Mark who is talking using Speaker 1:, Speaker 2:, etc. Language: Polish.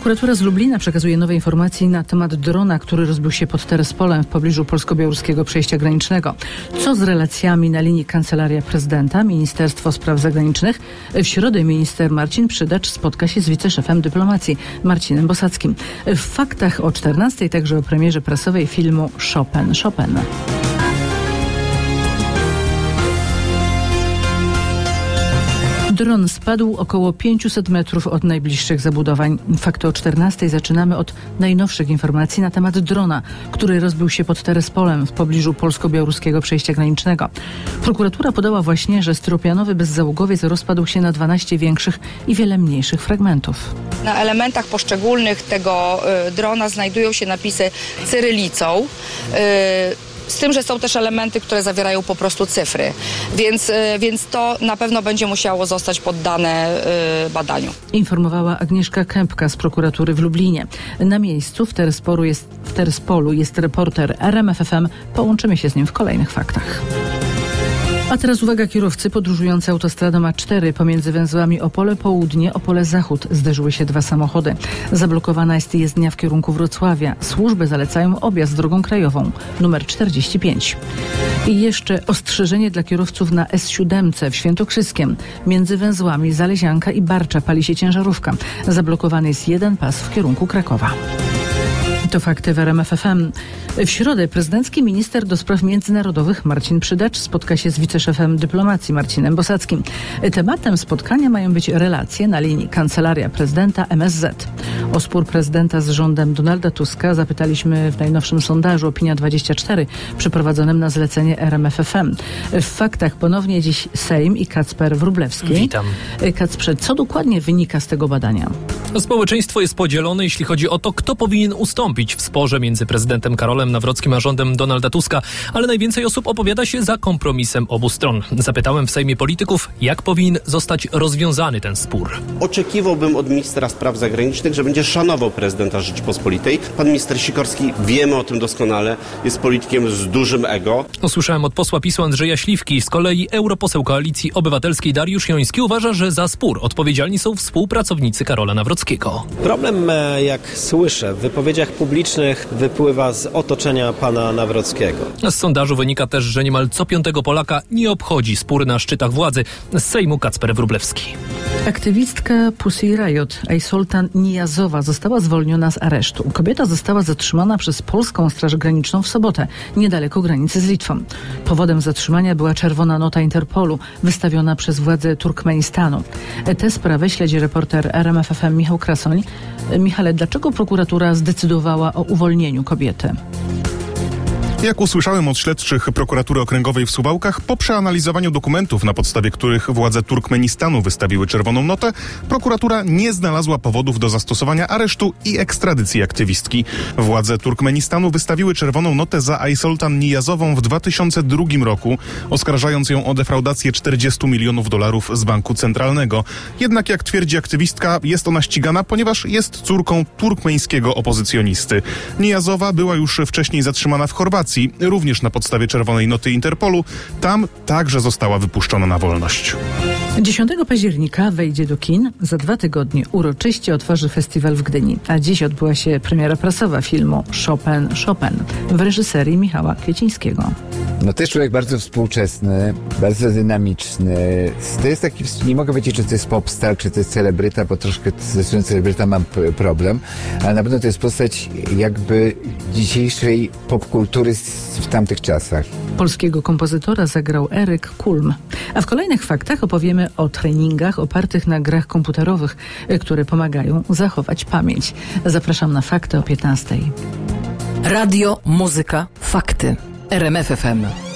Speaker 1: Prokuratura z Lublina przekazuje nowe informacje na temat drona, który rozbił się pod Terespolem w pobliżu polsko-białoruskiego przejścia granicznego. Co z relacjami na linii Kancelaria Prezydenta, Ministerstwo Spraw Zagranicznych? W środę minister Marcin Przydacz spotka się z wiceszefem dyplomacji Marcinem Bosackim. W faktach o 14:00 także o premierze prasowej filmu Chopin. Dron spadł około 500 metrów od najbliższych zabudowań. Fakty o 14:00 zaczynamy od najnowszych informacji na temat drona, który rozbił się pod Terespolem w pobliżu polsko-białoruskiego przejścia granicznego. Prokuratura podała właśnie, że styropianowy bezzałogowiec rozpadł się na 12 większych i wiele mniejszych fragmentów.
Speaker 2: Na elementach poszczególnych tego drona znajdują się napisy cyrylicą. Z tym, że są też elementy, które zawierają po prostu cyfry, więc to na pewno będzie musiało zostać poddane badaniu.
Speaker 1: Informowała Agnieszka Kępka z prokuratury w Lublinie. Na miejscu w Terespolu jest reporter RMF FM. Połączymy się z nim w kolejnych faktach. A teraz uwaga, kierowcy podróżujący autostradą A4 pomiędzy węzłami Opole Południe, Opole Zachód zderzyły się dwa samochody. Zablokowana jest jezdnia w kierunku Wrocławia. Służby zalecają objazd drogą krajową numer 45. I jeszcze ostrzeżenie dla kierowców na S7 w Świętokrzyskiem. Między węzłami Zalezianka i Barcza pali się ciężarówka. Zablokowany jest jeden pas w kierunku Krakowa. To fakty w RMF FM. W środę prezydencki minister do spraw międzynarodowych Marcin Przydacz spotka się z wiceszefem dyplomacji Marcinem Bosackim. Tematem spotkania mają być relacje na linii Kancelaria Prezydenta MSZ. O spór prezydenta z rządem Donalda Tuska zapytaliśmy w najnowszym sondażu Opinia24 przeprowadzonym na zlecenie RMF FM. W faktach ponownie dziś Sejm i Kacper Wróblewski.
Speaker 3: Witam.
Speaker 1: Kacprze, co dokładnie wynika z tego badania?
Speaker 3: Społeczeństwo jest podzielone, jeśli chodzi o to, kto powinien ustąpić w sporze między prezydentem Karolem Nawrockim a rządem Donalda Tuska, ale najwięcej osób opowiada się za kompromisem obu stron. Zapytałem w Sejmie polityków, jak powinien zostać rozwiązany ten spór.
Speaker 4: Oczekiwałbym od ministra spraw zagranicznych, że będzie szanował prezydenta Rzeczypospolitej. Pan minister Sikorski, wiemy o tym doskonale, jest politykiem z dużym ego.
Speaker 3: Usłyszałem od posła PiS-u Andrzeja Śliwki. Z kolei europoseł Koalicji Obywatelskiej Dariusz Joński uważa, że za spór odpowiedzialni są współpracownicy Karola Nawrockiego.
Speaker 5: Problem, jak słyszę, w wypowiedziach publicznych wypływa z otoczenia pana Nawrockiego.
Speaker 3: Z sondażu wynika też, że niemal co piątego Polaka nie obchodzi spór na szczytach władzy. Z Sejmu Kacper Wróblewski.
Speaker 1: Aktywistka Pussy Riot Ajsoltan Nijazowa została zwolniona z aresztu. Kobieta została zatrzymana przez polską Straż Graniczną w sobotę, niedaleko granicy z Litwą. Powodem zatrzymania była czerwona nota Interpolu, wystawiona przez władze Turkmenistanu. Tę sprawę śledzi reporter RMF FM Michał Krasoń. Michale, dlaczego prokuratura zdecydowała o uwolnieniu kobiety?
Speaker 6: Jak usłyszałem od śledczych prokuratury okręgowej w Suwałkach, po przeanalizowaniu dokumentów, na podstawie których władze Turkmenistanu wystawiły czerwoną notę, prokuratura nie znalazła powodów do zastosowania aresztu i ekstradycji aktywistki. Władze Turkmenistanu wystawiły czerwoną notę za Ajsoltan Nijazową w 2002 roku, oskarżając ją o defraudację $40 milionów z banku centralnego. Jednak jak twierdzi aktywistka, jest ona ścigana, ponieważ jest córką turkmeńskiego opozycjonisty. Nijazowa była już wcześniej zatrzymana w Chorwacji, również na podstawie czerwonej noty Interpolu. Tam także została wypuszczona na wolność.
Speaker 1: 10 października wejdzie do kin. Za 2 tygodnie uroczyście otworzy festiwal w Gdyni. A dziś odbyła się premiera prasowa filmu Chopin w reżyserii Michała Kwiecińskiego.
Speaker 7: No to jest człowiek bardzo współczesny, bardzo dynamiczny. To jest taki, nie mogę powiedzieć, czy to jest popstar, czy to jest celebryta, bo troszkę ze celebryta mam problem, ale na pewno to jest postać jakby dzisiejszej popkultury w tamtych czasach.
Speaker 1: Polskiego kompozytora zagrał Eryk Kulm. A w kolejnych faktach opowiemy o treningach opartych na grach komputerowych, które pomagają zachować pamięć. Zapraszam na fakty o 15:00.
Speaker 8: Radio, muzyka, fakty. RMF FM.